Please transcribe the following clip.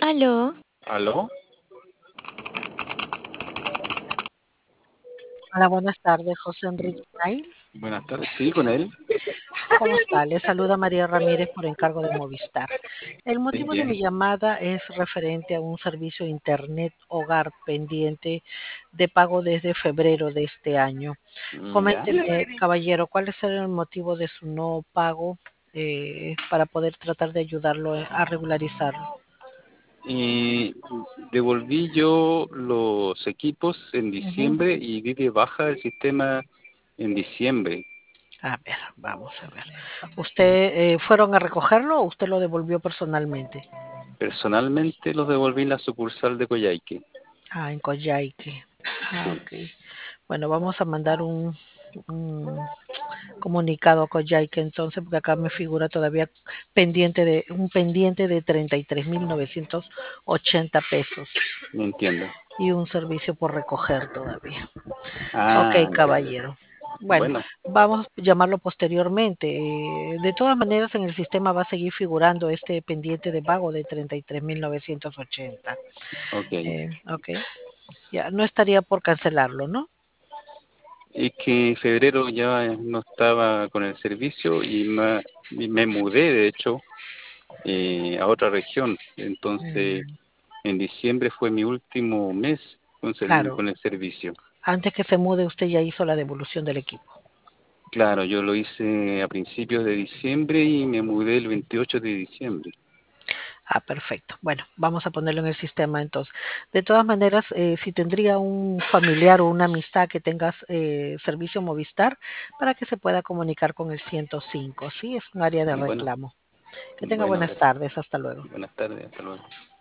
Aló, ¿Aló? Hola, buenas tardes, José Enrique Nail. Buenas tardes, sí, con él. ¿Cómo está? Le saluda María Ramírez por encargo de Movistar. El Bien, motivo de bien. mi llamada es referente a un servicio de Internet hogar pendiente de pago desde febrero de este año. Ya. Coménteme, caballero, ¿cuál es el motivo de su no pago para poder tratar de ayudarlo a regularizarlo? Y devolví yo los equipos en Ujú. diciembre y di de baja el sistema en diciembre. A ver, vamos a ver. ¿Usted fueron a recogerlo o usted lo devolvió personalmente? Personalmente los devolví en la sucursal de Coyhaique. Ah, en Coyhaique. Ah, Sí, ok. Bueno, vamos a mandar un comunicado a Coyhaique entonces, porque acá me figura todavía un pendiente de 33.980 pesos no entiendo. y un servicio por recoger todavía. Ok, Ah, ya. caballero. Bueno, Bueno, vamos a llamarlo posteriormente. De todas maneras, en el sistema va a seguir figurando este pendiente de pago de 33.980. ok. Ok, ya no estaría por cancelarlo, ¿no? Es que en febrero ya no estaba con el servicio y me mudé, de hecho, a otra región. Entonces, Mm, en diciembre fue mi último mes claro, con el servicio. antes que se mude usted ya hizo la devolución del equipo. Claro, yo lo hice a principios de diciembre y me mudé el 28 de diciembre. Ah, perfecto. Bueno, vamos a ponerlo en el sistema entonces. De todas maneras, si tendría un familiar o una amistad que tengas servicio Movistar para que se pueda comunicar con el 105. Sí, es un área de Bueno, reclamo. Que tenga bueno, buenas gracias. tardes. Hasta luego. Buenas tardes, hasta luego.